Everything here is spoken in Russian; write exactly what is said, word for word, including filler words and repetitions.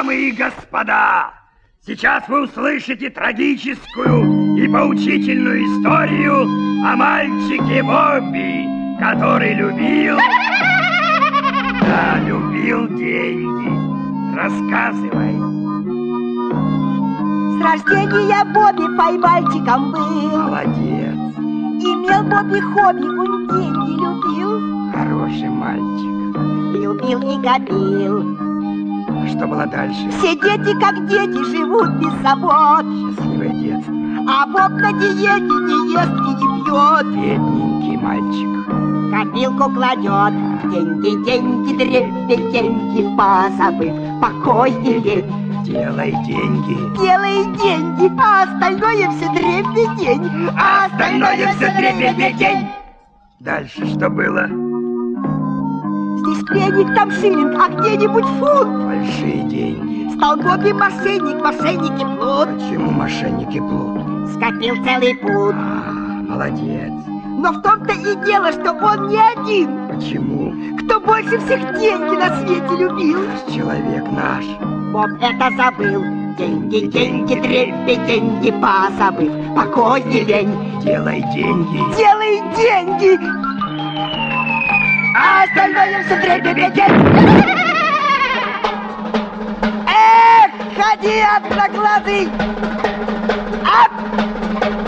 Дамы и господа, сейчас вы услышите трагическую и поучительную историю о мальчике Бобби, который любил... Да, любил деньги. Рассказывай. С рождения Бобби поймальчиком был. Молодец. Имел Бобби хобби, он деньги любил. Хороший мальчик. Любил и копил. А что было дальше? Все дети, как дети, живут без забот. Счастливое детство. А Боб на диете не ест и не пьет. Бедненький мальчик. Копилку кладет. Деньги, деньги, дребедь, деньги, позабыв покой и лень. Делай деньги. Делай деньги, а остальное все дребедень. А остальное все дребедень. Дальше что было? Здесь пенник, там шиллинг, а где-нибудь фунт. Большие деньги. Стал Бобби мошенник, мошенники плут. Почему мошенники плут? Скопил целый пуд. А, молодец. Но в том-то и дело, что он не один. Почему? Кто больше всех деньги на свете любил? Человек наш. Боб это забыл. Деньги, деньги, дребедень, деньги, позабыв покой и лень. Делай деньги. Делай деньги. А остальное все дребедень. Эх, ходи, одноглазый! Ап!